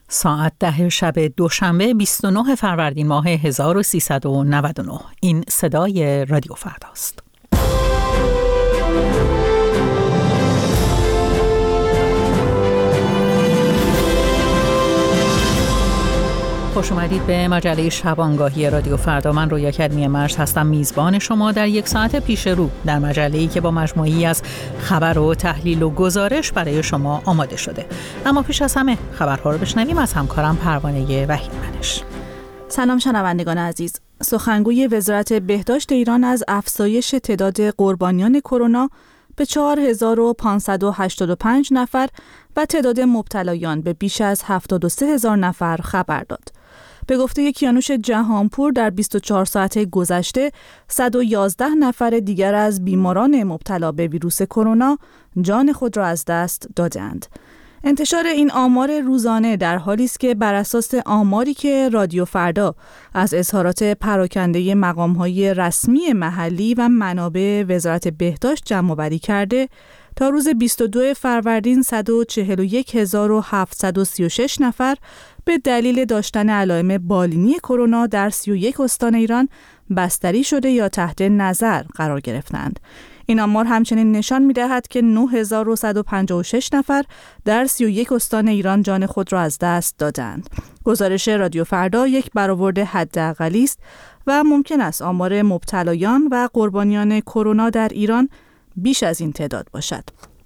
ساعت 10 شب دوشنبه 29 فروردین ماه 1399. این صدای رادیو فرداست. خوش اومدید به مجله شبانگاهی رادیو فردا. من رویا کریمی مرز هستم، میزبان شما در یک ساعت پیش رو در مجله‌ای که با مجموعه‌ای از خبر و تحلیل و گزارش برای شما آماده شده. اما پیش از همه خبرها رو بشنویم از همکارم پروانه وحیدمنش. سلام شنوندگان عزیز. سخنگوی وزارت بهداشت ایران از افزایش تعداد قربانیان کرونا به 4585 نفر و تعداد مبتلایان به بیش از 73000 نفر خبر داد. به گفته کیانوش جهانپور در 24 ساعت گذشته 111 نفر دیگر از بیماران مبتلا به ویروس کرونا جان خود را از دست دادند. انتشار این آمار روزانه در حالی است که بر اساس آماری که رادیو فردا از اظهارات پراکنده مقام‌های رسمی محلی و منابع وزارت بهداشت جمع‌آوری کرده، تا روز 22 فروردین 141736 نفر به دلیل داشتن علائم بالینی کرونا در 31 استان ایران بستری شده یا تحت نظر قرار گرفتند. این آمار همچنین نشان می‌دهد که 9156 نفر در 31 استان ایران جان خود را از دست دادند. گزارش رادیو فردا یک برآورد حداقلی است و ممکن است آمار مبتلایان و قربانیان کرونا در ایران بیش از این تعداد باشد.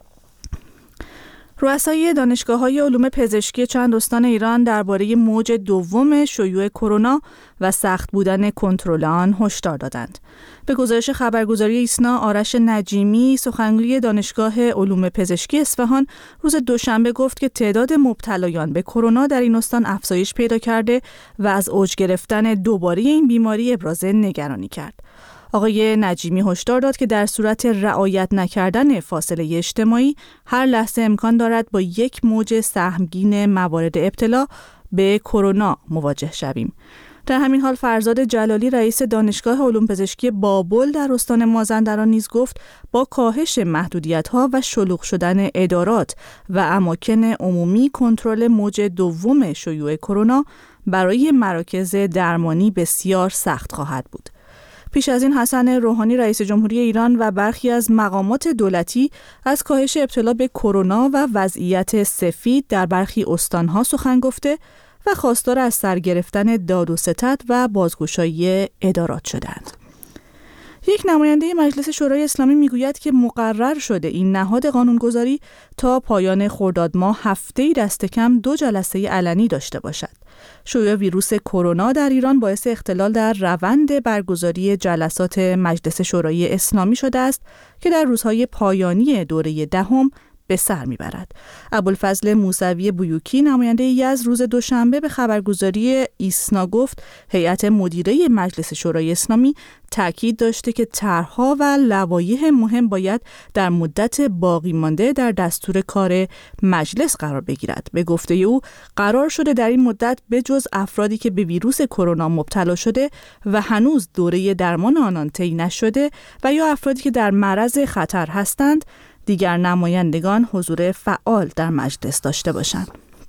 رؤسای دانشگاه‌های علوم پزشکی چند استان ایران درباره موج دوم شیوع کرونا و سخت بودن کنترل آن هشدار دادند. به گزارش خبرگزاری ایسنا، آرش نجیمی، سخنگوی دانشگاه علوم پزشکی اصفهان، روز دوشنبه گفت که تعداد مبتلایان به کرونا در این استان افزایش پیدا کرده و از اوج گرفتن دوباره این بیماری ابراز نگرانی کرد. آقای نجیمی هشدار داد که در صورت رعایت نکردن فاصله اجتماعی هر لحظه امکان دارد با یک موج سهمگین موارد ابتلا به کرونا مواجه شویم. در همین حال فرزاد جلالی، رئیس دانشگاه علوم پزشکی بابل در استان مازندران، نیز گفت با کاهش محدودیت‌ها و شلوغ شدن ادارات و اماکن عمومی کنترل موج دوم شیوع کرونا برای مراکز درمانی بسیار سخت خواهد بود. پیش از این حسن روحانی، رئیس جمهوری ایران و برخی از مقامات دولتی از کاهش ابتلا به کرونا و وضعیت سفید در برخی استانها سخن گفته و خواستار از سر گرفتن داد و ستد و بازگشایی ادارات شدند. یک نماینده مجلس شورای اسلامی میگوید که مقرر شده این نهاد قانونگذاری تا پایان خرداد ماه هفته‌ای دست کم 2 جلسه علنی داشته باشد. شیوع ویروس کرونا در ایران باعث اختلال در روند برگزاری جلسات مجلس شورای اسلامی شده است که در روزهای پایانی دوره دهم به سر میبرد. ابوالفضل موسوی بویوکی، نماینده یزد، روز دوشنبه به خبرگزاری ایسنا گفت هیئت مدیره مجلس شورای اسلامی تاکید داشته که طرح‌ها و لوایح مهم باید در مدت باقی مانده در دستور کار مجلس قرار بگیرد. به گفته او قرار شده در این مدت بجز افرادی که به ویروس کرونا مبتلا شده و هنوز دوره درمان آنان طی نشده و یا افرادی که در معرض خطر هستند، دیگر نمایندگان حضور فعال در مجلس داشته باشند.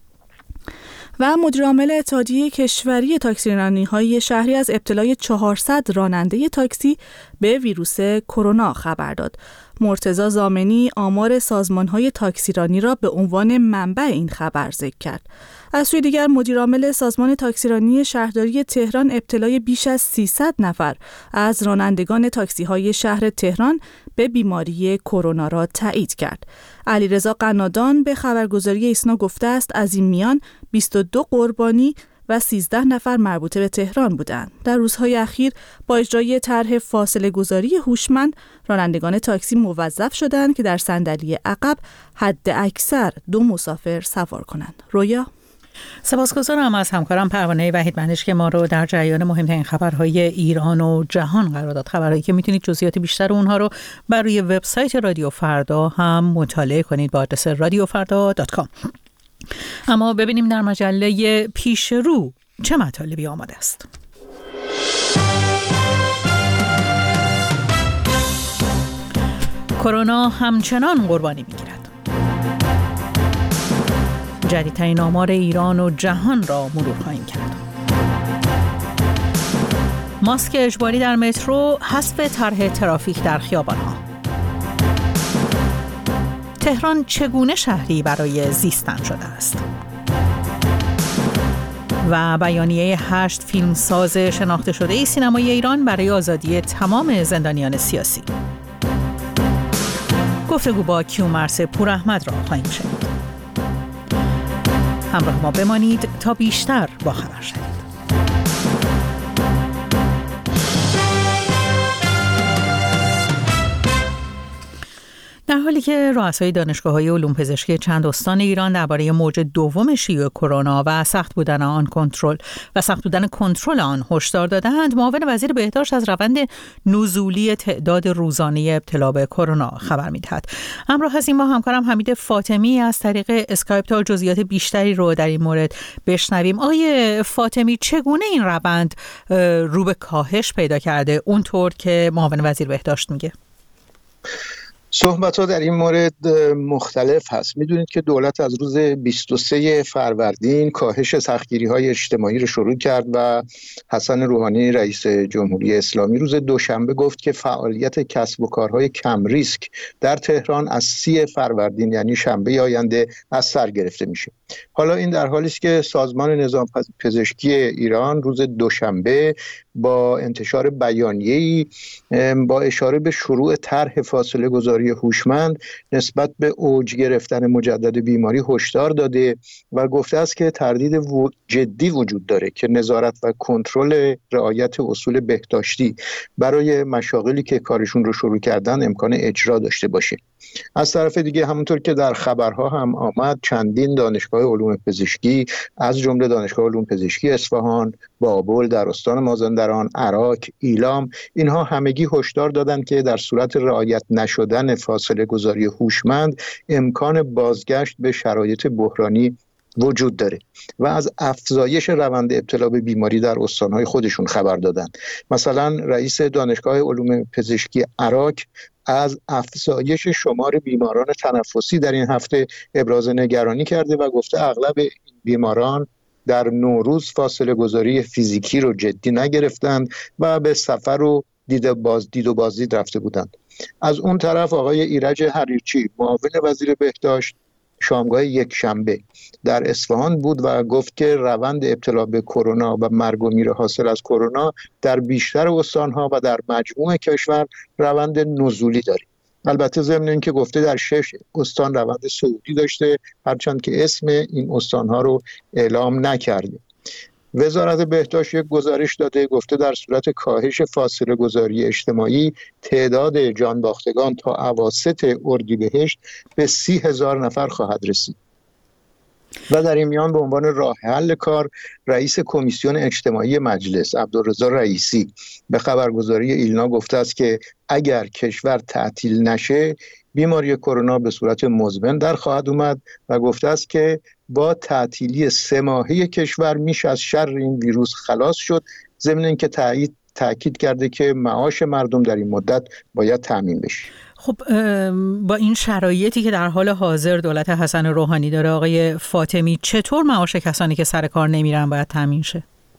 و مدیرعامل اتحادیه کشوری تاکسیرانی‌های شهری از ابتلای 400 راننده تاکسی به ویروس کرونا خبر داد. مرتضی زامنی آمار سازمان‌های تاکسیرانی را به عنوان منبع این خبر ذکر کرد. از سوی دیگر مدیرعامل سازمان تاکسیرانی شهرداری تهران ابتلای بیش از 300 نفر از رانندگان تاکسی‌های شهر تهران به بیماری کرونا را تایید کرد. علیرضا قنادان به خبرگزاری ایسنا گفته است از این میان 22 قربانی و 13 نفر مربوطه به تهران بودند. در روزهای اخیر با اجرای طرح فاصله گذاری هوشمند، رانندگان تاکسی موظف شدند که در صندلی عقب حد اکثر 2 مسافر سوار کنند. رویا، سپاسگزارم از همکارم پروانه وحیدمنش که ما رو در جریان مهمترین خبرهای ایران و جهان قرار داد. خبرهایی که میتونید جزئیات بیشتر اونها رو بر روی وبسایت رادیو فردا هم مطالعه کنید با آدرس radiofarda.com. اما ببینیم در مجله پیش رو چه مطالبی آماده است. کرونا همچنان قربانی میگیرد. جدیدترین آمار ایران و جهان را مرور خواهیم کرد. ماسک اجباری در مترو، حذف طرح ترافیک در خیابان‌ها. تهران چگونه شهری برای زیستن شده است؟ و بیانیه 8 فیلمساز شناخته شده سینمای ایران برای آزادی تمام زندانیان سیاسی. گفتگو با کیومرث پوراحمد را خواهیم شنید. همراه ما بمانید تا بیشتر باخبر شوید. در حالی که رؤسای دانشگاه‌های علوم پزشکی چند استان ایران درباره موج دوم شیوع کرونا و سخت بودن کنترل آن هشدار دادند، معاون وزیر بهداشت از روند نزولی تعداد روزانه ابتلا به کرونا خبر می‌دهد. همراه هستیم با همکارم حمید فاطمی از طریق اسکایپ تا جزئیات بیشتری رو در این مورد بشنویم. آقای فاطمی، چگونه این روند رو به کاهش پیدا کرده اونطور که معاون وزیر بهداشت میگه؟ صحبت‌ها در این مورد مختلف هست. میدونید که دولت از روز 23 فروردین کاهش سختگیری‌های اجتماعی رو شروع کرد و حسن روحانی رئیس جمهوری اسلامی روز دوشنبه گفت که فعالیت کسب و کارهای کم ریسک در تهران از 30 فروردین یعنی شنبه آینده از سر گرفته میشه. حالا این در حالی است که سازمان نظام پزشکی ایران روز دوشنبه با انتشار بیانیه‌ای با اشاره به شروع طرح فاصله گذاری هوشمند نسبت به اوج گرفتن مجدد بیماری هشدار داده و گفته است که تردید جدی وجود داره که نظارت و کنترل رعایت اصول بهداشتی برای مشاغلی که کارشون رو شروع کردن امکان اجرا داشته باشه. از طرف دیگه همونطور که در خبرها هم آمد، چندین دانشگاه علوم پزشکی از جمله دانشگاه علوم پزشکی اصفهان، بابل در استان مازندران، عراق، ایلام، اینها همگی هشدار دادند که در صورت رعایت نشدن فاصله گذاری هوشمند امکان بازگشت به شرایط بحرانی وجود داره و از افزایش روند ابتلا به بیماری در استانهای خودشون خبر دادن. مثلا رئیس دانشگاه علوم پزشکی عراق از افزایش شمار بیماران تنفسی در این هفته ابراز نگرانی کرده و گفته اغلب این بیماران در نوروز فاصله گذاری فیزیکی رو جدی نگرفتند و به سفر و دید و بازدید رفته بودند. از اون طرف آقای ایرج حریرچی معاون وزیر بهداشت شامگاه یک شنبه در اصفهان بود و گفت که روند ابتلا به کرونا و مرگ و میر حاصل از کرونا در بیشتر استانها و در مجموع کشور روند نزولی داره. البته ضمن اینکه گفته در 6 استان روند صعودی داشته، هرچند که اسم این استانها رو اعلام نکرده. وزارت بهداشت یک گزارش داده، گفته در صورت کاهش فاصله گذاری اجتماعی تعداد جانباختگان تا اواسط اردیبهشت به 30,000 نفر خواهد رسید. و در این میان به عنوان راه حل کار رئیس کمیسیون اجتماعی مجلس عبدالرضا رئیسی به خبرگزاری ایلنا گفته است که اگر کشور تعطیل نشه بیماری کرونا به صورت مزمن در خواهد اومد و گفته است که با تعطیلی 3 ماهه کشور میشه از شر این ویروس خلاص شد، ضمن اینکه تأکید کرده که معاش مردم در این مدت باید تامین بشه. خب با این شرایطی که در حال حاضر دولت حسن روحانی داره آقای فاطمی، چطور معاش کسانی که سر کار نمیرن باید تامین شه؟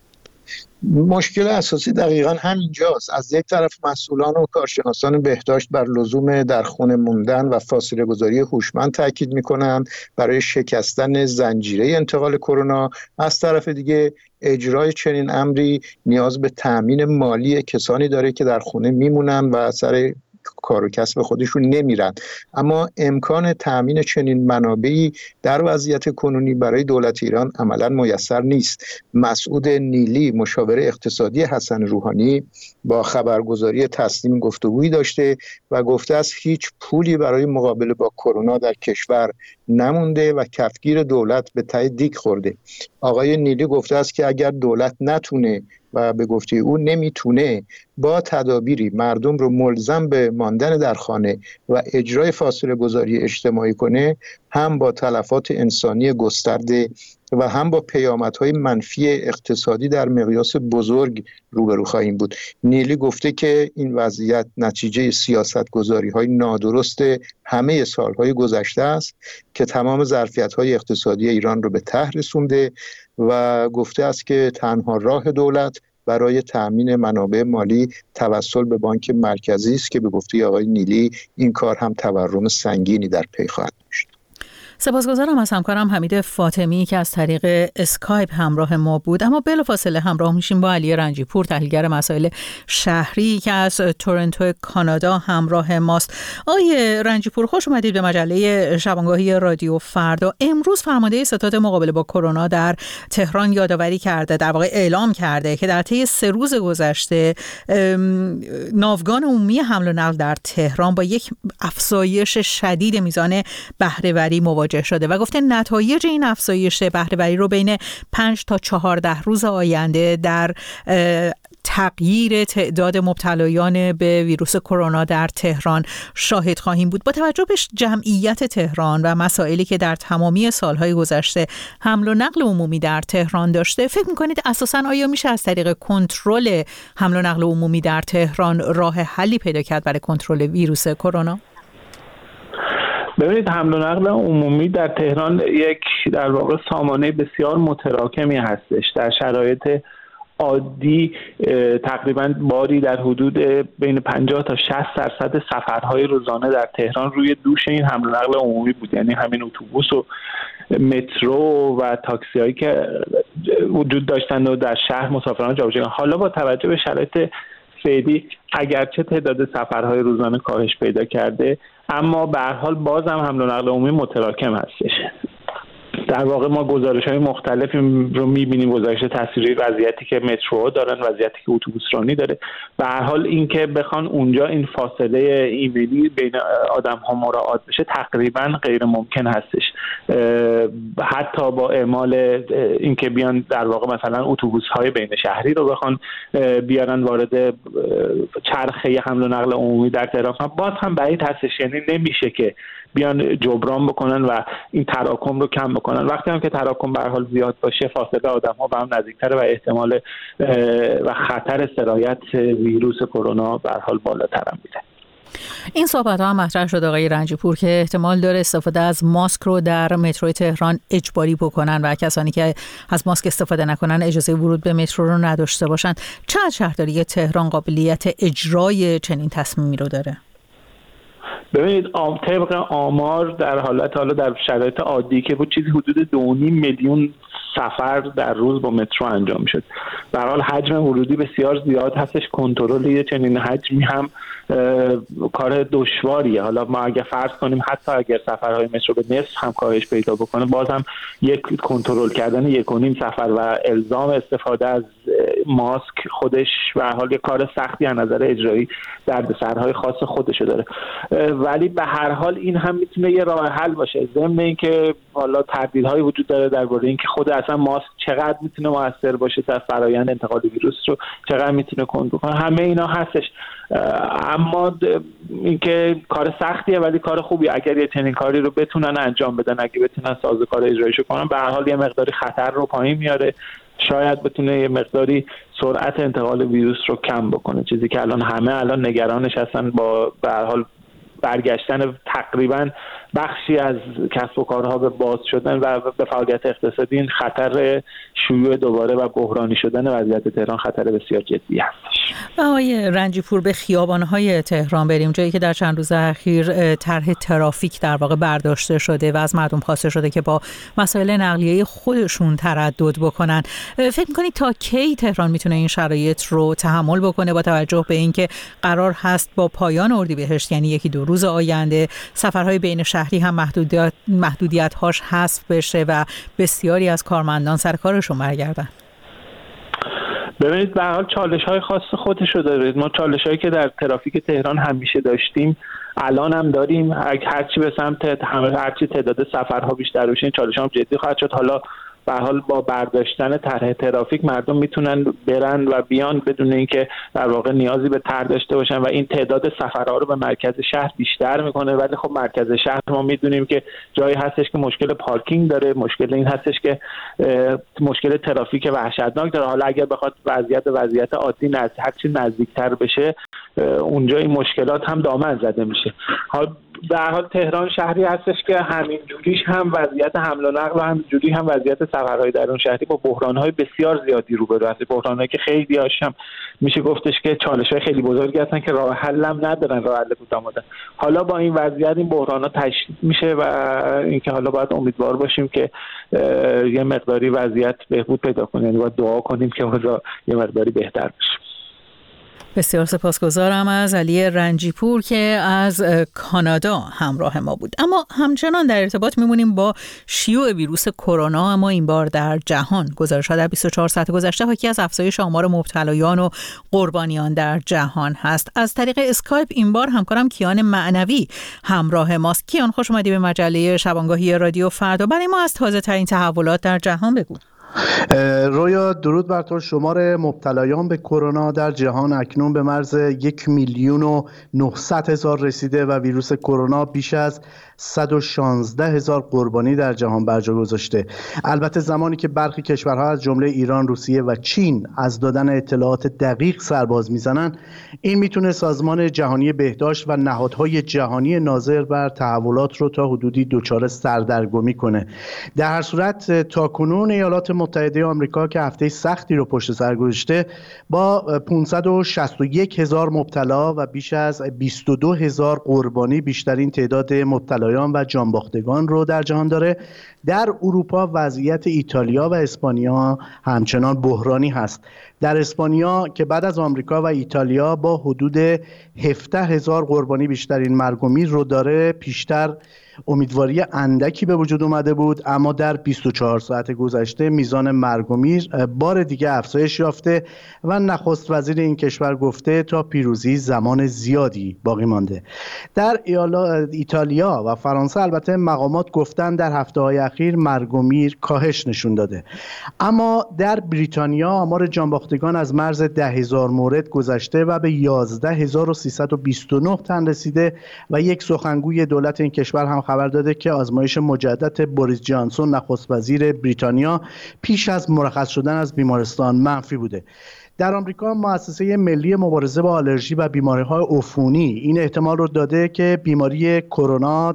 مشکل اساسی دقیقاً همینجاست. از یک طرف مسئولان و کارشناسان بهداشت بر لزوم در خونه موندن و فاصله گذاری هوشمند تاکید میکنند برای شکستن زنجیره انتقال کرونا. از طرف دیگه اجرای چنین امری نیاز به تامین مالی کسانی داره که در خونه میمونن و سر کار و کسب خودشون نمیرن. اما امکان تامین چنین منابعی در وضعیت کنونی برای دولت ایران عملاً میسر نیست. مسعود نیلی مشاور اقتصادی حسن روحانی با خبرگزاری تسنیم گفتگویی داشته و گفته است هیچ پولی برای مقابله با کرونا در کشور نمونده و کفگیر دولت به ته دیگ خورده. آقای نیلی گفته است که اگر دولت نتونه و به گفته او نمیتونه با تدابیری مردم رو ملزم به ماندن در خانه و اجرای فاصله گذاری اجتماعی کنه، هم با تلفات انسانی گسترده و هم با پیامدهای منفی اقتصادی در مقیاس بزرگ روبرو خواهیم بود. نیلی گفته که این وضعیت نتیجه سیاست‌گذاری‌های نادرست همه سالهای گذشته است که تمام ظرفیت‌های اقتصادی ایران رو به ته رسونده و گفته است که تنها راه دولت برای تأمین منابع مالی توسل به بانک مرکزی است که به گفته آقای نیلی این کار هم تورم سنگینی در پی خواهد داشت. سپاسگزارم از همکارم حمید فاطمی که از طریق اسکایپ همراه ما بود. اما بلافاصله همراه میشیم با علی رنجی پور، تحلیلگر مسائل شهری که از تورنتو کانادا همراه ماست. آقای رنجی پور، خوش اومدید به مجله شبانگاهی رادیو فردا. امروز فرمانده ستاد مقابله با کرونا در تهران یادآوری کرده، در واقع اعلام کرده که در طی 3 روز گذشته ناوگان عمومی حمل و نقل در تهران با یک افزایش شدید میزان بهره‌وری مواجه شده و گفته نتایج این افزایش بهره‌وری رو بین 5 تا 14 روز آینده در تغییر تعداد مبتلایان به ویروس کرونا در تهران شاهد خواهیم بود. با توجه به جمعیت تهران و مسائلی که در تمامی سالهای گذشته حمل و نقل عمومی در تهران داشته، فکر می‌کنید اساساً آیا میشه از طریق کنترل حمل و نقل عمومی در تهران راه حلی پیدا کرد برای کنترل ویروس کرونا؟ ببینید، حمل و نقل عمومی در تهران یک در واقع سامانه بسیار متراکمی هستش. در شرایط عادی تقریبا باری در حدود بین 50 تا 60% سفرهای روزانه در تهران روی دوش این حمل و نقل عمومی بود، یعنی همین اتوبوس و مترو و تاکسی هایی که وجود داشتند و در شهر مسافران جابجا. حالا با توجه به شرایط فعلی اگرچه تعداد سفرهای روزانه کاهش پیدا کرده، اما به هر حال بازم حمل و نقل عمومی متراکم هستش. در واقع ما گزارش‌های مختلفی رو می‌بینیم، گزارش تصویری وضعیتی که مترو دارن، وضعیتی که اتوبوسرانی داره. به هر حال این که بخوان اونجا این فاصله ایمنی بین آدم‌ها مراعات بشه تقریباً غیر ممکن هستش. حتی با اعمال این که بیان در واقع مثلا اتوبوس‌های بین شهری رو بخوان بیارن وارد چرخه حمل و نقل عمومی در تهران، باز هم بعید هستش. یعنی نمیشه که بیان جبران بکنن و این تراکم رو کم بکنن. وقتی هم که تراکم به هر حال زیاد باشه، فاصله آدم‌ها به هم نزدیک‌تره و احتمال و خطر سرایت ویروس کرونا به هر حال بالاتر هم میره. این صحبت ها هم مطرح شد آقای رنجی پور که احتمال داره استفاده از ماسک رو در مترو تهران اجباری بکنن و کسانی که از ماسک استفاده نکنن اجازه ورود به مترو رو نداشته باشن. چقدر شهرداری تهران قابلیت اجرای چنین تصمیمی رو داره؟ ببینید، طبق آمار در حالت حالا در شرایط عادی که بود چیزی حدود 2.5 میلیون سفر در روز با مترو انجام میشد. به هر حال حجم ورودی بسیار زیاد هستش. کنترل یه چنین حجمی هم کار دشواریه. حالا ما اگه فرض کنیم حتی اگر سفرهای مترو به نصف هم کاهش پیدا بکنه، بازم یک کنترل کردن 1.5 سفر و الزام استفاده از ماسک خودش به هر حال یک کار سختی از نظر اجرایی دردسرهای خاص خودشو داره. ولی به هر حال این هم میتونه یه راه حل باشه. ضمن اینکه حالا تردیدهای وجود داره درباره اینکه خود اصلا ماسک چقدر میتونه موثر باشه در فرآیند انتقال ویروس رو، چقدر میتونه کنترل کنه، همه اینا هستش. اما اینکه کار سختیه ولی کار خوبیه. اگر یه چنین کاری رو بتونن انجام بدن، اگه بتونن سازوکار اجرایشو کنن، به هر حال یه مقداری خطر رو پایین میاره، شاید بتونه یه مقداری سرعت انتقال ویروس رو کم بکنه. چیزی که الان نگرانش هستن با به هر حال برگشتن تقریبا بخشی از کسب و کارها به باز شدن و به فعالیت اقتصادی. این خطر شیوع دوباره و بحرانی شدن وضعیت تهران خطر بسیار جدی هستش. آقای رنجی پور، به خیابان‌های تهران بریم، جایی که در چند روز اخیر طرح ترافیک در واقع برداشته شده و از مردم خواسته شده که با مسائل نقلیه خودشون تردد بکنن. فکر می‌کنید تا کی تهران میتونه این شرایط رو تحمل بکنه با توجه به اینکه قرار هست با پایان اردیبهشت، یعنی 1-2 روز آینده، سفرهای بین شهری هم محدودیت‌هاش حذف بشه و بسیاری از کارمندان سر کارشون برگردن؟ ببینید، به هر حال چالش‌های خاص خودشو داره. ما چالش‌هایی که در ترافیک تهران همیشه داشتیم الان هم داریم. هرچی به سمت هرچی تعداد سفرها بیشتر بشه، این چالش‌ها هم جدی خواهد شد. حالا به هر حال با برداشتن طرح ترافیک مردم میتونن برن و بیان بدون اینکه در واقع نیازی به طرح داشته باشن و این تعداد سفرها رو به مرکز شهر بیشتر میکنه. ولی خب مرکز شهر ما میدونیم که جایی هستش که مشکل پارکینگ داره، مشکل این هستش که مشکل ترافیک وحشتناک داره. حالا اگر بخواد وضعیت عادی هرچی نزدیکتر بشه اونجا این مشکلات هم دامن زده میشه. در حال تهران شهری هستش که همین جوریش هم وضعیت حمل و نقل و همین جوری هم وضعیت سفرهای درون شهری با بحران‌های بسیار زیادی روبرو هست. بحران‌هایی که خیلی هم میشه گفتش که چالش‌های خیلی بزرگی هستن که راه حل هم ندارن، راه حل کوتاه‌مدت. حالا با این وضعیت این بحران‌ها تشدید میشه و اینکه حالا باید امیدوار باشیم که یه مقداری وضعیت بهبود پیدا کنه، یعنی باید دعا کنیم که اوضاع یه مقداری بهتر بشه. بسیار سپاسگزارم از علی رنجیپور که از کانادا همراه ما بود. اما همچنان در ارتباط میمونیم با شیوع ویروس کرونا، اما این بار در جهان. گزارش‌ها در 24 ساعت گذشته حاکی از افزایش آمار مبتلایان و قربانیان در جهان هست. از طریق اسکایپ این بار همکارم کیان معنوی همراه ماست. کیان، خوش اومدی به مجله شبانگاهی رادیو فردا. برای ما از تازه ترین تحولات در جهان بگو. رویا، درود بر تو. شمار مبتلایان به کرونا در جهان اکنون به مرز 1,900,000 رسیده و ویروس کرونا بیش از 116,000 قربانی در جهان بر جا گذاشته. البته زمانی که برخی کشورها از جمله ایران، روسیه و چین از دادن اطلاعات دقیق سرباز میزنن، این میتونه سازمان جهانی بهداشت و نهادهای جهانی ناظر بر تحولات رو تا حدودی دچار سردرگمی کنه. در هر صورت تاکنون ایالات متحده آمریکا که هفته سختی رو پشت سر گذاشته با 561,000 مبتلا و بیش از 22,000 قربانی بیشترین تعداد مبتلایان و جانباختگان رو در جهان داره. در اروپا وضعیت ایتالیا و اسپانیا همچنان بحرانی هست. در اسپانیا که بعد از آمریکا و ایتالیا با حدود 17,000 قربانی بیشترین مرگ و میر رو داره، پیشتر امیدواری اندکی به وجود اومده بود، اما در 24 ساعت گذشته میزان مرگ و میر بار دیگه افزایش یافته و نخست وزیر این کشور گفته تا پیروزی زمان زیادی باقی مانده. در ایتالیا و فرانسه البته مقامات گفتن در هفته‌های اخیر مرگ و میر کاهش نشون داده، اما در بریتانیا آمار جانباختگان از مرز 10,000 مورد گذشته و به 11,329 تن رسیده و یک سخنگوی دولت این کشور هم خبر داده که آزمایش مجدد بوریس جانسون نخست وزیر بریتانیا پیش از مرخص شدن از بیمارستان منفی بوده. در آمریکا مؤسسه ملی مبارزه با آلرژی و بیماری‌های عفونی این احتمال رو داده که بیماری کرونا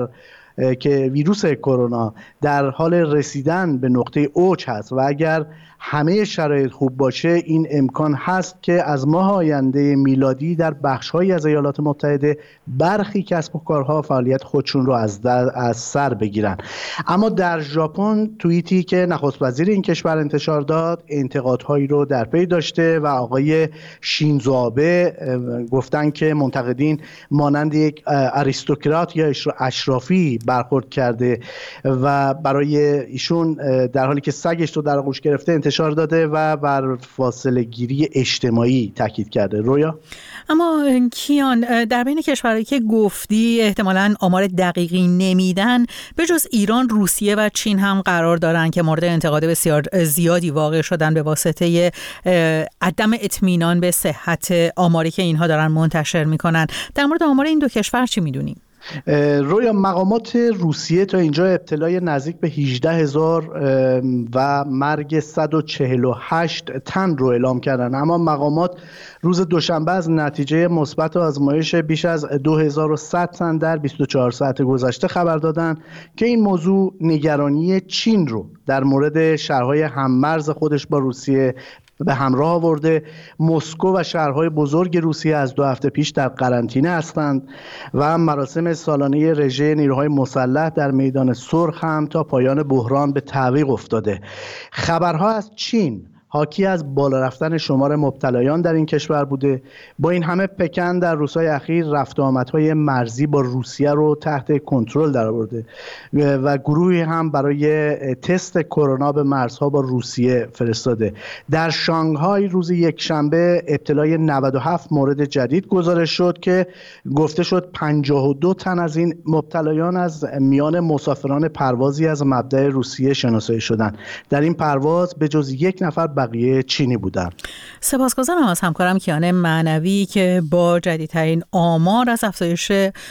که ویروس کرونا در حال رسیدن به نقطه اوج هست و اگر همه شرایط خوب باشه این امکان هست که از ماه آینده میلادی در بخش‌هایی از ایالات متحده برخی کسب و کارها فعالیت خودشون رو از سر بگیرن. اما در ژاپن توییتی که نخست وزیر این کشور انتشار داد انتقادهایی رو در پی داشته و آقای شینزو آبه گفتن که منتقدین مانند یک آریستوکرات یا اشرافی برخورد کرده و برای ایشون در حالی که سگش رو در آغوش گرفته انتشار داده و بر فاصله گیری اجتماعی تاکید کرده. رویا؟ اما کیان، در بین کشورهایی که گفتی احتمالاً آمار دقیقی نمیدن، به جز ایران، روسیه و چین هم قرار دارن که مورد انتقاد بسیار زیادی واقع شدن به واسطه عدم اطمینان به صحت آماری که اینها دارن منتشر میکنن. در مورد آمار این دو کشور چی میدونیم؟ رویا، مقامات روسیه تا اینجا ابتلای نزدیک به 18,000 و مرگ 148 تن رو اعلام کردن، اما مقامات روز دوشنبه از نتیجه مثبت آزمایش بیش از 2100 تن در 24 ساعت گذشته خبر دادن که این موضوع نگرانی چین رو در مورد شهرهای هممرز خودش با روسیه به همراه آورده. مسکو و شهرهای بزرگ روسیه از 2 هفته پیش در قرنطینه هستند و مراسم سالانه رژه نیروهای مسلح در میدان سرخ هم تا پایان بحران به تعویق افتاده. خبرها از چین حاکی از بالا رفتن شمار مبتلایان در این کشور بوده. با این همه پکن در روزهای اخیر رفت و آمدهای مرزی با روسیه رو تحت کنترل درآورده و گروهی هم برای تست کرونا به مرزها با روسیه فرستاده. در شانگهای روز یکشنبه ابتلای 97 مورد جدید گزارش شد که گفته شد 52 تن از این مبتلایان از میان مسافران پروازی از مبدأ روسیه شناسایی شدند. در این پرواز به جز یک نفر بقیه چینی بودند. سپاسگزارم از همکارم کیان معنوی که با جدیدترین آمار از افزایش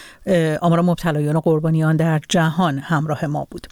آمار مبتلایان و قربانیان در جهان همراه ما بود.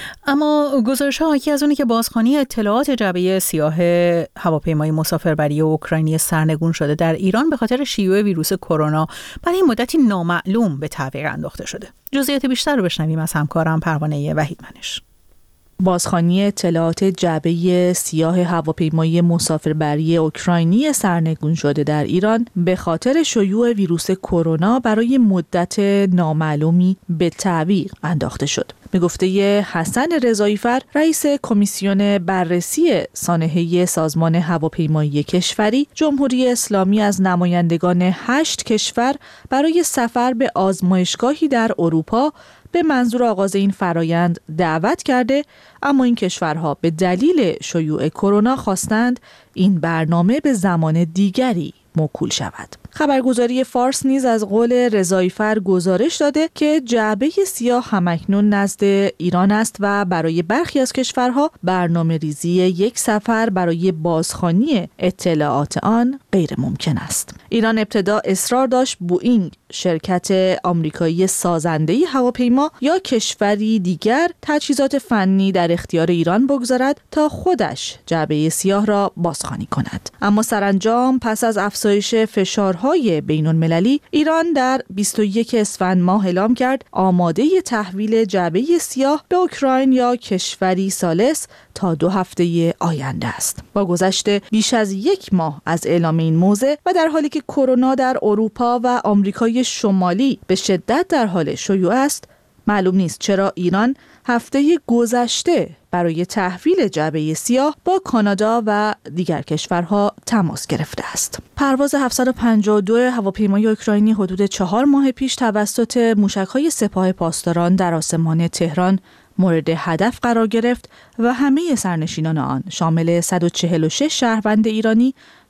اما گزارش‌ها حاکی از اونی که بازخوانی اطلاعات جعبه سیاه هواپیمای مسافربری اوکراینی سرنگون شده در ایران به خاطر شیوع ویروس کرونا برای مدتی نامعلوم به تعویق انداخته شده. جزئیات بیشتر رو بشنویم از همکارم پروانه وحیدمنش. بازخوانی اطلاعات جعبه سیاه هواپیمای مسافربری اوکراینی سرنگون شده در ایران به خاطر شیوع ویروس کرونا برای مدت نامعلومی به تعویق انداخته شد. به گفته حسن رضایی‌فر، رئیس کمیسیون بررسی سانحه سازمان هواپیمایی کشوری، جمهوری اسلامی از نمایندگان 8 کشور برای سفر به آزمایشگاهی در اروپا به منظور آغاز این فرایند دعوت کرده، اما این کشورها به دلیل شیوع کرونا خواستند این برنامه به زمان دیگری موکول شود. خبرگزاری فارس نیز از قول رضایی‌فر گزارش داده که جعبه سیاه همکنون نزد ایران است و برای برخی از کشورها برنامه‌ریزی یک سفر برای بازخوانی اطلاعات آن غیر ممکن است. ایران ابتدا اصرار داشت بوئینگ، شرکت آمریکایی سازنده هواپیما یا کشوری دیگر تجهیزات فنی در اختیار ایران بگذارد تا خودش جعبه سیاه را بازخوانی کند. اما سرانجام پس از افزایش فشارهای بین‌المللی ایران در 21 اسفند ماه اعلام کرد آماده تحویل جعبه سیاه به اوکراین یا کشوری ثالث تا 2 هفته آینده است. با گذشت بیش از 1 ماه از اعلام این موضع و در حالی که کرونا در اروپا و آمریکای شمالی به شدت در حال شیوع است، معلوم نیست چرا ایران هفته گذشته برای تحویل جعبه سیاه با کانادا و دیگر کشورها تماس گرفته است. پرواز 752 هواپیمای اوکراینی حدود 4 ماه پیش توسط موشک‌های سپاه پاسداران در آسمان تهران مورد هدف قرار گرفت و همه سرنشینان آن شامل 146 شهروند ایرانی،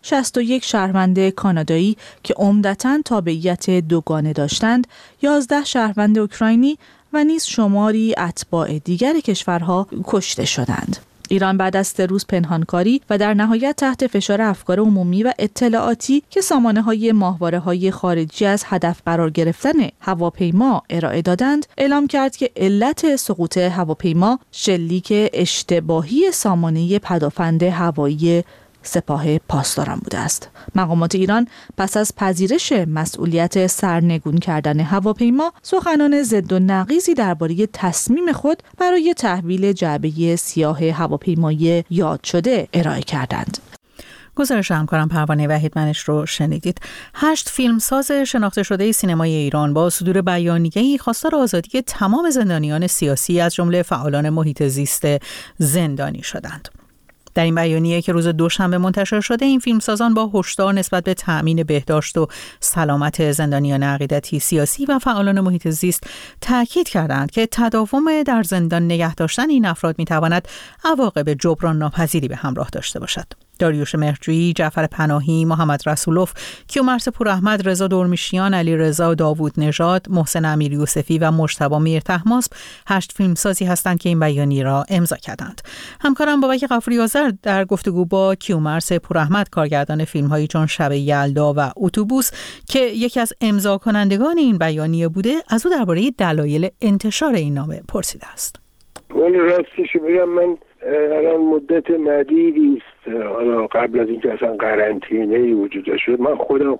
61 شهروند کانادایی که عمدتاً تابعیت دوگانه داشتند، 11 شهروند اوکراینی و نیز شماری اتباع دیگر کشورها کشته شدند. ایران بعد از 3 روز پنهانکاری و در نهایت تحت فشار افکار عمومی و اطلاعاتی که سامانه‌های ماهواره‌های خارجی از هدف قرار گرفتن هواپیما ارائه دادند، اعلام کرد که علت سقوط هواپیما شلیک اشتباهی سامانه پدافند هوایی سپاه پاسداران بوده است. مقامات ایران پس از پذیرش مسئولیت سرنگون کردن هواپیما، سخنان ضد و نقیضی درباره تصمیم خود برای تحویل جعبه سیاه هواپیمای یاد شده ارائه کردند. گزارش همکارم پروانه وحیدمنش رو شنیدید. 8 فیلمساز شناخته شده سینمای ایران با صدور بیانیه‌ای خواستار آزادی تمام زندانیان سیاسی از جمله فعالان محیط زیست زندانی شدند. در این بیانیه که روز دوشنبه منتشر شده، این فیلمسازان با هشدار نسبت به تأمین بهداشت و سلامت زندانیان عقیدتی، سیاسی و فعالان محیط زیست تاکید کردند که تداوم در زندان نگه داشتن این افراد می‌تواند عواقب جبران ناپذیری به همراه داشته باشد. داریوش مهرجویی، جعفر پناهی، محمد رسولوف، کیومرث پوراحمد، رضا دورمیشیان، علی رضا داوود نژاد، محسن امیریوسفی و مجتبی میرطهماسب 8 فیلمسازی هستند که این بیانیه را امضا کردند. همکارم بابک غفوری آذر در گفتگو با کیومرث پوراحمد، کارگردان فیلم‌هایی چون شب یلدا و اتوبوس که یکی از امضا کنندگان این بیانیه بوده، از او درباره دلایل انتشار این نامه پرسیده است. ولی راستش بگم من الان مدت مدیدی است، حالا قبل از اینکه اصلا قرنطینه‌ای وجود داشت، من خودم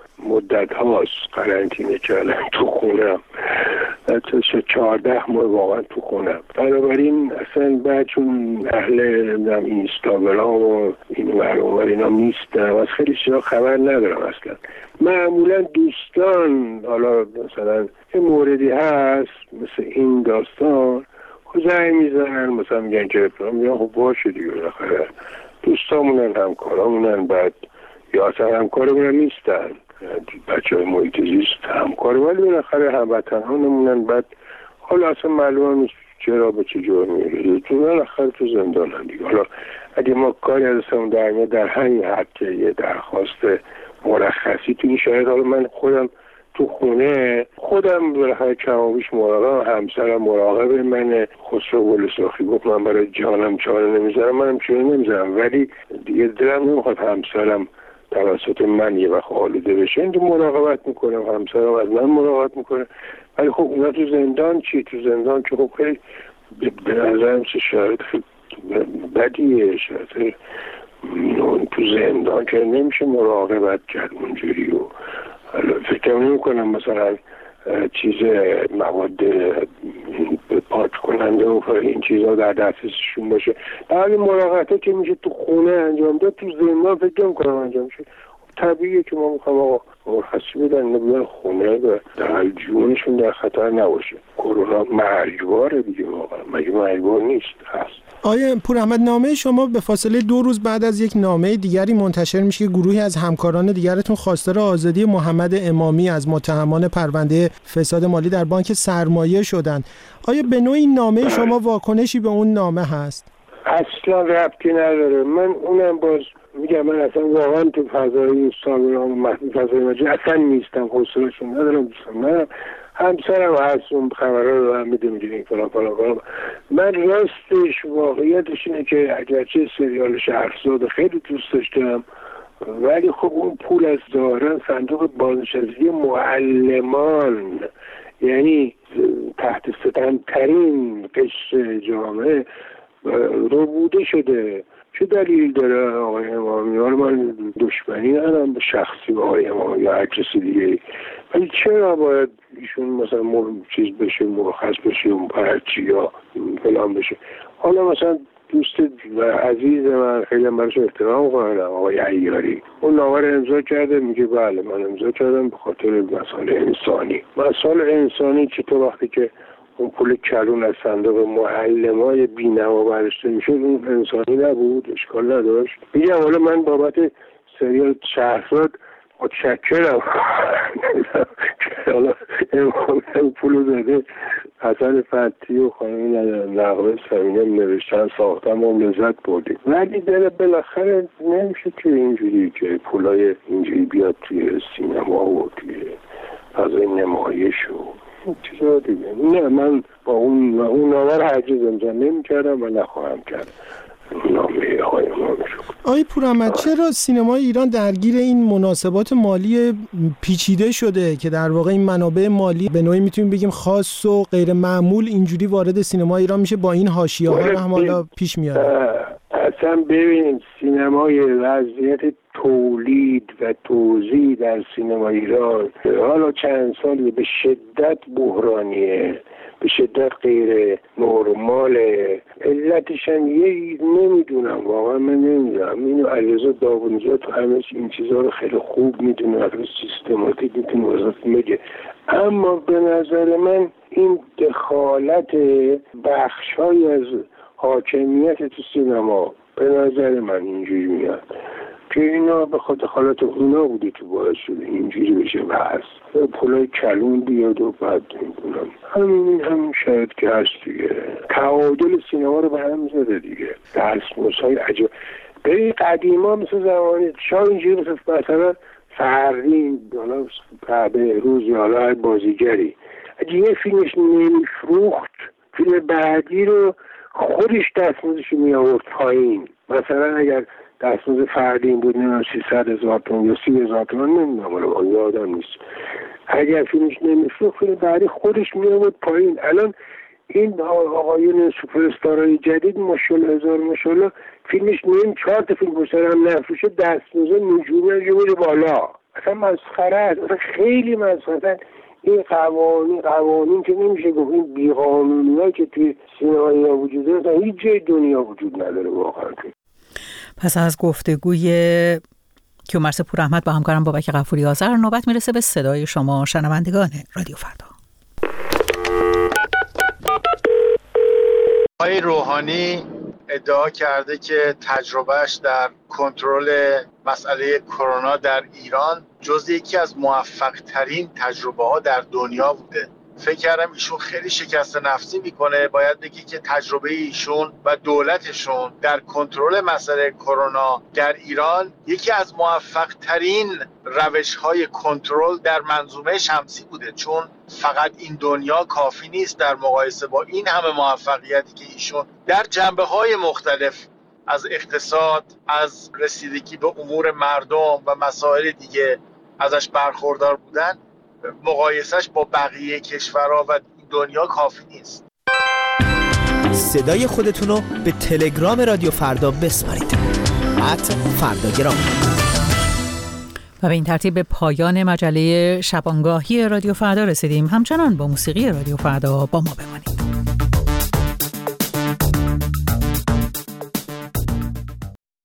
مدت هاست قرنطینه کردم تو خونم، حتی 14 ماه واقعا تو خونم. بنابراین اصلا بعد چون اهل اینستاگرام و این ور اینا نیستم، از خیلی چیزا خبر ندارم اصلا. معمولا دوستان حالا مثلا یه موردی هست مثل این داستان زنگ میزنن، مثلا میگن که میگن خب باشه دیگه، بالاخره دوست دوستامونن، همکارامونن، بعد یا اصلا همکارمون نیستن، بچه‌های محیط زیست همکار، ولی بالاخره هموطنانمونن. بعد حالا اصلا معلوم نیست چرا به چه جرمی میره تو، بالاخره تو زندانن دیگه. حالا اگه ما کاری ازشون در همین حد که یه درخواست مرخصی تو این شرایط، حالا من خودم تو خونه بالاخره کمابیش مراقبم، همسرم مراقب من. خسرو گلسرخی گفت من برای جانم چاره نمیذارم، منم چاره نمیذارم، ولی دیگه دلم نمیخواد همسرم توسط من یه وقت آلوده بشه. این مراقبت میکنم، همسرم از من مراقبت میکنه. ولی خب اونا تو زندان چی؟ تو زندان که خب خیلی به نظرم شرایط خیلی بدیه. شرایط تو زندان که نمیشه مراقبت کرد اونجوری. و فکر نمی‌کنم مثلا چیز مواد پاک کننده و این چیزا در دسترسشون باشه. ولی مراقبتی که میشه تو خونه انجام داد، تو زندان فکر نمی‌کنم انجام شه. طبیعیه که ما میخوام آقا مرخصی بدن بیان خونه و در جونشون در خطر نباشه. کرونا مرگباره دیگه، واقعا مگه مرگبار نیست؟ هست. آقای پوراحمد، نامه شما به فاصله 2 روز بعد از یک نامه دیگری منتشر میشه که گروهی از همکاران دیگرتون خواستار آزادی محمد امامی از متهمان پرونده فساد مالی در بانک سرمایه شدند. آیا به نوعی نامه شما واکنشی به اون نامه هست؟ اصلا ربطی نداره. من اونم باز میگم، من اصلا واقعا تو فضای سابقان و محدود فضای مجید اصلا نیستم، حوصله‌شون ندارم، دوستم ندارم. همسرم هست اون خبرها رو هم میده، میگه این فلان. من راستش واقعیتش اینه که اگرچه سریال شهرزاد خیلی دوست داشتم، ولی خب اون پول از ظاهرا صندوق بازنشستگی معلمان، یعنی تحت ستم‌ترین قشر جامعه رو بوده شده. چه دلیل داره آقای امامی؟ من دشمنی ندارم به شخصی با آقای امامی یا هر کسی دیگه، ولی چرا باید ایشون مثلا چیز بشه، مرخص بشه، اون پرچی یا فلان بشه؟ حالا مثلا دوست و عزیز من خیلی براش احترام قائلم، آقای عیاری، اون نامه رو امضا کرده، میگه بله من امضا کردم به خاطر مسائل انسانی. چطور وقتی که اون پول کلون از صندوق معلمای بی‌نوا برداشته میشد اون انسانی نبود؟ اشکال نداشت. میگم حالا من بابت سریال شهرزاد متشکرم. حالا امام پولو زده حسن فتحی و خانم نقمه سمینه نوشتن ساختن، ما لذت بردیم. ولی بالاخره نمیشه که اینجوری که پولای اینجوری بیاد توی سینما و توی فضای نمایش و چیزا دیگه. نه، من با اون نامه رو هرگز امضا نمی‌کردم و نخواهم کرد. نامه آقای امامی شد. آقای پوراحمد، چرا سینمای ایران درگیر این مناسبات مالی پیچیده شده که در واقع این منابع مالی به نوعی میتونیم بگیم خاص و غیر معمول اینجوری وارد سینما ایران میشه، با این حاشیه‌ها رو هم حالا پیش میاره؟ اصلا ببینید سینمای وضعیت تولید و توزیع در سینما ایران حالا چند سالی به شدت بحرانیه، به شدت غیر نرماله. علتش هم نمیدونم، واقعا من نمیدونم. اینو علیرضا داوودزاده تو همه این چیزها رو خیلی خوب میدونه، خیلی سیستماتیک میتونه وظیفه میگه. اما به نظر من این دخالت بخش‌های از حاکمیت تو سینما به نظر من اینجوری میاد که اینا به خاطر حالت اونا بوده که باعث شده اینجوری بشه و هست. پولای کلون بیاد و بعد همین شاید که هست دیگه. تعادل سینما رو به هم زده دیگه. دستمزدهای عجب. به قدیما مثل زمانی شاید اینجوری مثلا فردین حالا به روز یا حالا بازیگری اگه یه فیلمش نمیفروخت، فیلم بعدی رو خودش دستمزدش می آورد پایین. مثلا اگر دستمزد فردین بود 300,000 تومان یا 30,000 تومان، نمیدونم یادم نیست، اگر فیلمش نمیفروخت فیلم بعدی خودش می آورد پایین. الان این آقایون سوپر استارای جدید ماشاءالله هزار ماشاءالله فیلمش 4 تا فیلم پشت هم نفروشه دستمزد نجومی میره بالا. اصلا مسخره است، اصلا خیلی مسخره. این قوانین که نمیشه گفت، این بیقانونی‌ها که توی سینما وجود داره هیچ جای دنیا وجود نداره واقعا. پس از گفتگوی کیومرث پوراحمد با همکارم بابک غفوری آذر نوبت میرسه به صدای شما شنوندگان رادیو فردا. آقای روحانی ادعا کرده که تجربهش در کنترل مسئله کرونا در ایران جزو یکی از موفق ترین تجربه ها در دنیا بوده. فکر کردم ایشون خیلی شکست نفسی میکنه. باید بگی که تجربه ایشون و دولتشون در کنترل مسئله کرونا در ایران یکی از موفق ترین روش های کنترل در منظومه شمسی بوده، چون فقط این دنیا کافی نیست در مقایسه با این همه موفقیتی که ایشون در جنبه های مختلف از اقتصاد، از رسیدگی به امور مردم و مسائل دیگه ازش برخوردار بودن، مقایسش با بقیه کشورها و دنیا کافی نیست. صدای خودتونو به تلگرام رادیو فردا بسپارید @فرداگرام. و به این ترتیب به پایان مجله شبانگاهی رادیو فردا رسیدیم. همچنان با موسیقی رادیو فردا با ما بمانید.